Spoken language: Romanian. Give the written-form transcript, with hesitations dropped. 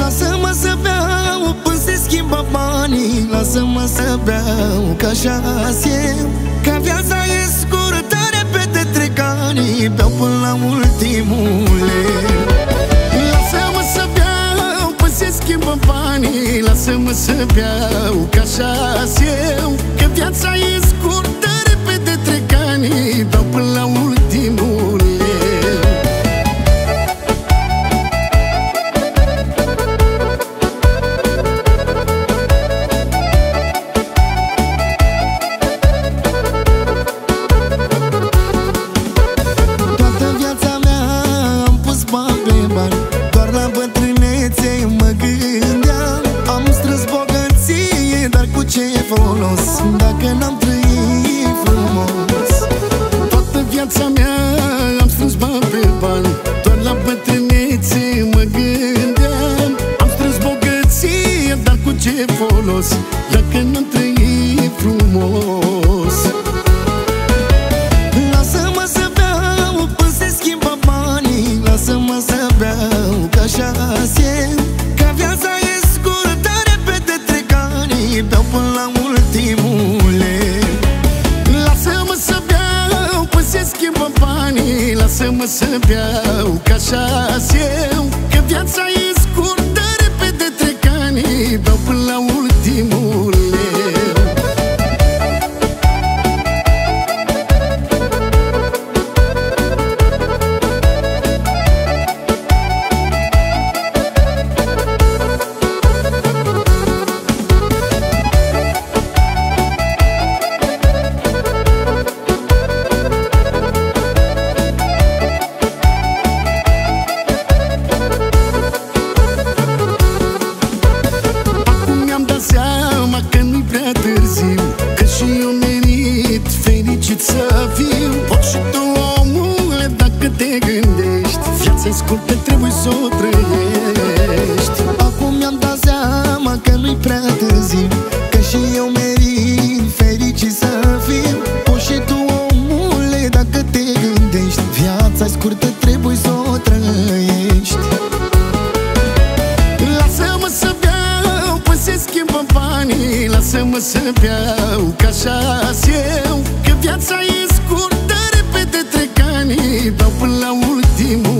Lasă-mă să beau până se schimbă banii, lasă-mă să beau, că așa-s eu. Că viața e scurtă, repede trec ani, beau până la ultimul leu. Lasă-mă să beau până se schimbă banii, lasă-mă să beau, că așa-s eu. Că viața e scurtă, repede trec ani, beau până la ultimul leu. Doar la bătrânețe mă gândeam. Am strâns bogăție, dar cu ce folos dacă n-am trăit frumos? Toată viața mea am strâns bani pe bani, doar la bătrânețe mă gândeam. Am strâns bogăție, dar cu ce folos dacă n-am trăit frumos? Lasă-mă să beau până se schimbă banii, lasă-mă să beau, că așa-s eu. Că viața e scurtă, repede trec ani, beau până la ultimul leu. Lasă-mă să beau până se schimbă banii, lasă-mă să beau, că așa-s eu. Că viața e scurtă, repede trec ani, beau până la ultimul leu. Seama că nu-i prea târziu, că și eu merit fericit să fiu. Poți și tu, omule, dacă te gândești, viața-i scurtă, trebuie să o trăiești. Acum mi-am dat seama că nu-i prea târziu, că și eu merit fericit să fiu. Poți și tu, omule, dacă te gândești, viața-i scurtă, trebuie să o trăiești. Lasă-mă să beau până se schimbă banii, lasă-mă să beau, că așa-s eu. Că viața e scurtă, repede trec ani, beau până la ultimul